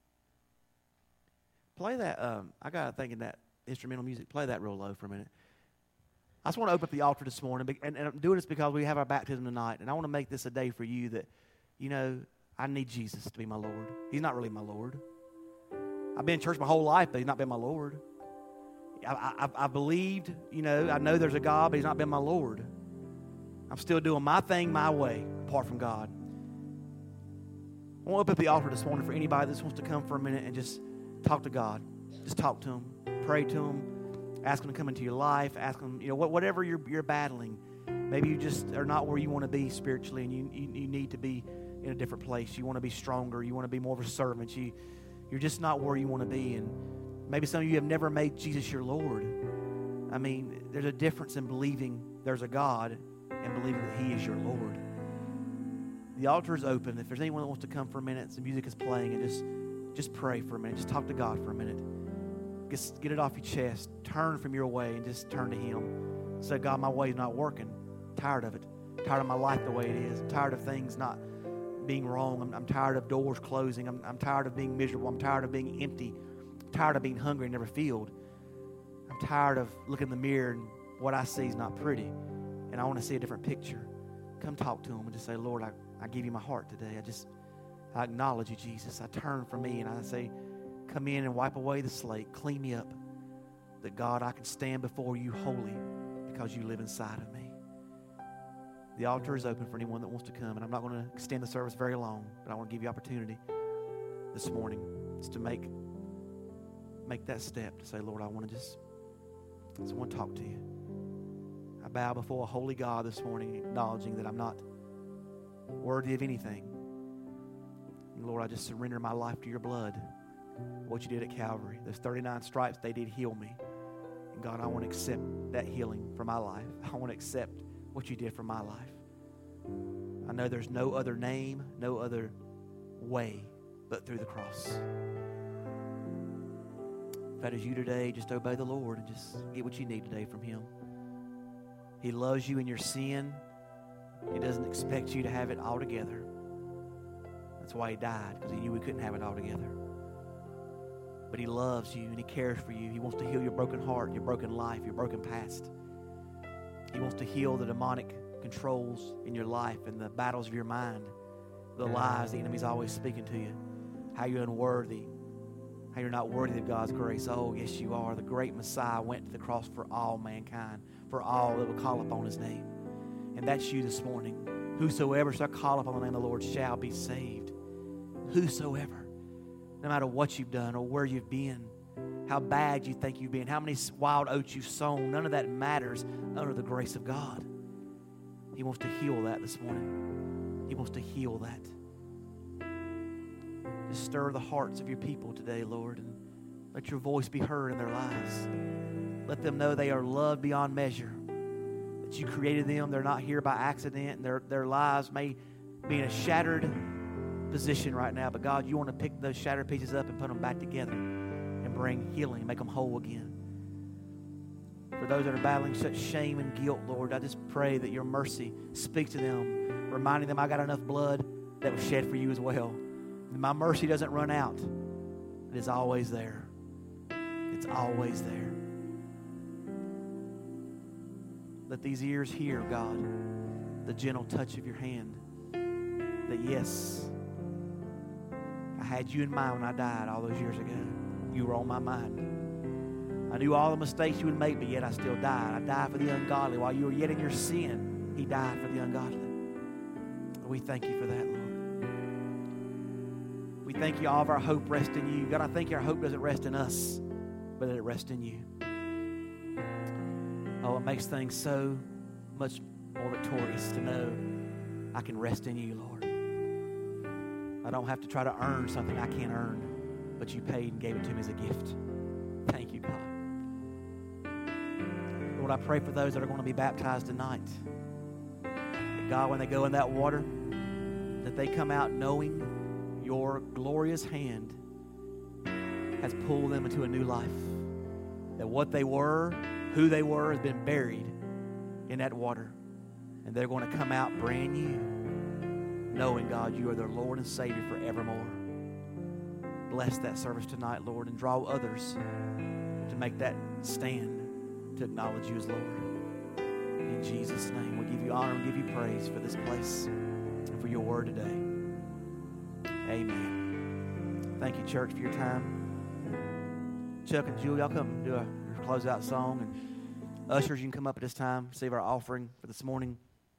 play that. I got to think in that instrumental music. Play that real low for a minute. I just want to open up the altar this morning. And I'm doing this because we have our baptism tonight. And I want to make this a day for you that, I need Jesus to be my Lord. He's not really my Lord. I've been in church my whole life, but he's not been my Lord. I believed, I know there's a God, but he's not been my Lord. I'm still doing my thing my way, apart from God. I want to open up the altar this morning for anybody that wants to come for a minute and just talk to God. Just talk to him. Pray to him. Ask him to come into your life. Ask him, whatever you're battling. Maybe you just are not where you want to be spiritually, and you need to be in a different place. You want to be stronger. You want to be more of a servant. You're just not where you want to be. And maybe some of you have never made Jesus your Lord. There's a difference in believing there's a God and believing that he is your Lord. The altar is open. If there's anyone that wants to come for a minute, the music is playing, and just pray for a minute. Just talk to God for a minute. Get it off your chest. Turn from your way and just turn to him. Say, God, my way is not working. I'm tired of it. I'm tired of my life the way it is. I'm tired of things not being wrong. I'm tired of doors closing. I'm tired of being miserable. I'm tired of being empty. I'm tired of being hungry and never filled. I'm tired of looking in the mirror and what I see is not pretty. And I want to see a different picture. Come talk to him and just say, Lord, I give you my heart today. I acknowledge you, Jesus. I turn from me and I say, come in and wipe away the slate. Clean me up. That, God, I can stand before you holy because you live inside of me. The altar is open for anyone that wants to come, and I'm not going to extend the service very long, but I want to give you opportunity this morning just to make that step to say, Lord, I want to talk to you. I bow before a holy God this morning, acknowledging that I'm not worthy of anything. And Lord, I just surrender my life to your blood, what you did at Calvary. Those 39 stripes, they did heal me. And God, I want to accept that healing for my life. I want to accept what you did for my life. I know there's no other name, no other way but through the cross. If that is you today, just obey the Lord and just get what you need today from him. He loves you in your sin. He doesn't expect you to have it all together. That's why he died, because he knew we couldn't have it all together. But he loves you and he cares for you. He wants to heal your broken heart, your broken life, your broken past. He wants to heal the demonic controls in your life and the battles of your mind, the lies the enemy's always speaking to you, how you're unworthy, how you're not worthy of God's grace. Oh, yes, you are. The great Messiah went to the cross for all mankind, for all that will call upon his name. And that's you this morning. Whosoever shall call upon the name of the Lord shall be saved. Whosoever. No matter what you've done or where you've been, how bad you think you've been, how many wild oats you've sown, none of that matters under the grace of God. He wants to heal that this morning. He wants to heal that. Just stir the hearts of your people today, Lord, and let your voice be heard in their lives. Let them know they are loved beyond measure, that you created them. They're not here by accident, and their lives may be in a shattered position right now, but God, you want to pick those shattered pieces up and put them back together and bring healing, make them whole again. For those that are battling such shame and guilt, Lord, I just pray that your mercy speaks to them, reminding them I got enough blood that was shed for you as well. And my mercy doesn't run out. It is always there. It's always there. Let these ears hear, God, the gentle touch of your hand, that, yes, I had you in mind when I died all those years ago. You were on my mind. I knew all the mistakes you would make, but yet I still died. I died for the ungodly. While you were yet in your sin, he died for the ungodly. We thank you for that, Lord. We thank you all of our hope rests in you. God, I thank you our hope doesn't rest in us, but that it rests in you. Oh, it makes things so much more victorious to know I can rest in you, Lord. I don't have to try to earn something I can't earn, but you paid and gave it to me as a gift. Thank you, God. Lord, I pray for those that are going to be baptized tonight. That God, when they go in that water, that they come out knowing your glorious hand has pulled them into a new life. That what they were, who they were, has been buried in that water. And they're going to come out brand new, knowing, God, you are their Lord and Savior forevermore. Bless that service tonight, Lord, and draw others to make that stand to acknowledge you as Lord. In Jesus' name, we give you honor and give you praise for this place and for your word today. Amen. Thank you, church, for your time. Chuck and Julie, y'all come do a closeout song. And ushers, you can come up at this time, receive our offering for this morning.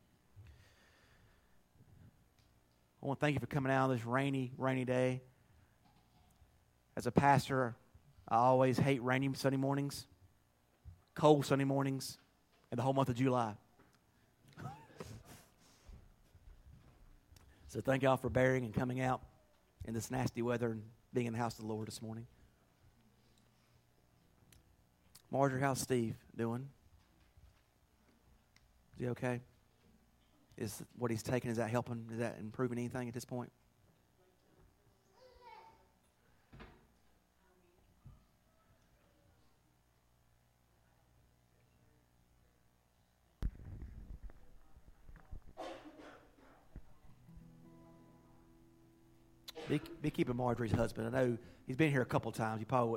I want to thank you for coming out on this rainy day. As a pastor, I always hate rainy Sunday mornings, cold Sunday mornings, and the whole month of July. So thank y'all for bearing and coming out in this nasty weather and being in the house of the Lord this morning. Marjorie, how's Steve doing? Is he okay? Is what he's taking, is that helping? Is that improving anything at this point? Be keeping Marjorie's husband. I know he's been here a couple times. He probably